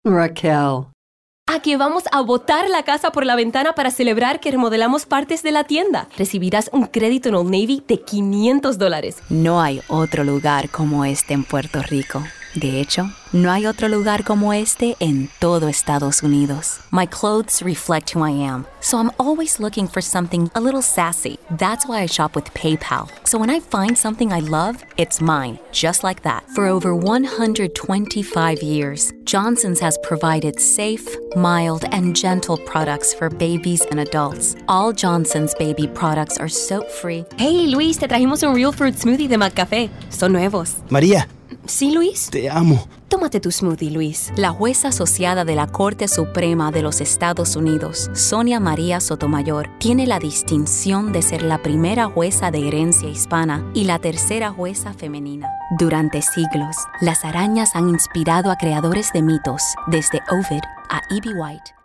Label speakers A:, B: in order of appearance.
A: Raquel.
B: A que vamos a botar la casa por la ventana para celebrar que remodelamos partes de la tienda. Recibirás un crédito en Old Navy de $500.
C: No hay otro lugar como este en Puerto Rico. De hecho, no hay otro lugar como este en todo Estados Unidos. My clothes reflect who I am, so I'm always looking for something a little sassy. That's why I shop with PayPal. So when I find something I love, it's mine, just like that. For over 125 years, Johnson's has provided safe, mild, and gentle products for babies and adults. All Johnson's baby products are soap-free.
B: Hey, Luis, te trajimos un Real Fruit Smoothie de McCafé. Son nuevos.
D: María.
B: ¿Sí, Luis?
D: Te amo.
B: Tómate tu smoothie, Luis.
C: La jueza asociada de la Corte Suprema de los Estados Unidos, Sonia María Sotomayor, tiene la distinción de ser la primera jueza de herencia hispana y la tercera jueza femenina. Durante siglos, las arañas han inspirado a creadores de mitos, desde Ovid a E.B. White.